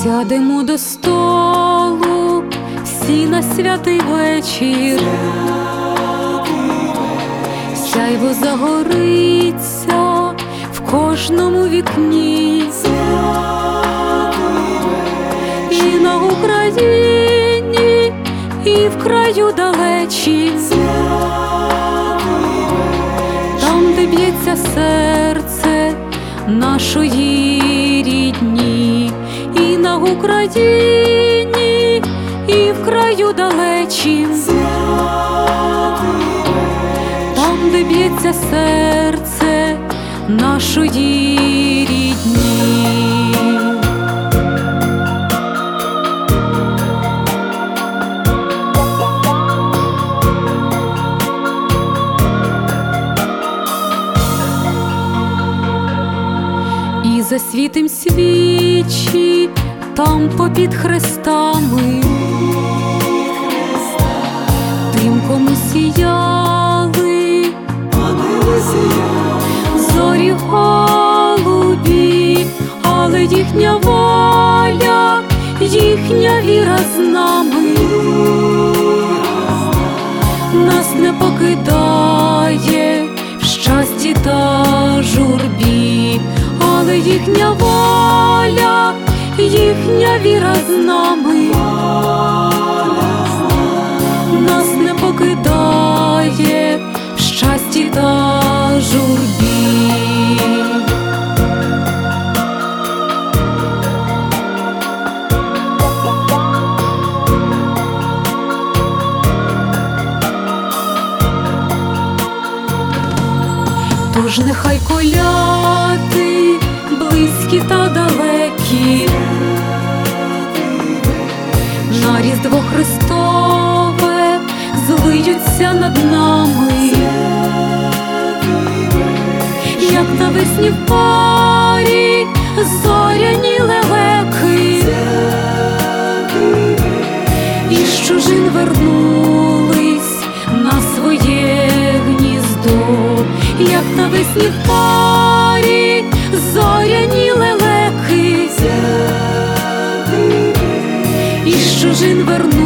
Сядемо до столу всі на святий вечір, сяйво загориться в кожному вікні, і на Україні, і в краю далечі, там, де б'ється серце нашої рідні, і на Україні, і в краю далечі, там, де б'ється серце нашої рідні. І засвітим свічі там попід хрестами, тим, кому сіяли зорі голубі, але їхня воля, їхня віра з нами, нас не покидає в щасті та журбі, але їхня воля, їхня віра з нами, нас не покидає в щасті та журбі. Тож нехай коляди близькі та далекі на Різдво Христове злиються над нами, як навесні в парі зоряні лелеки, і з чужин вернулись на своє гніздо, як навесні в парі зоряні лелеки, і з чужин вернулись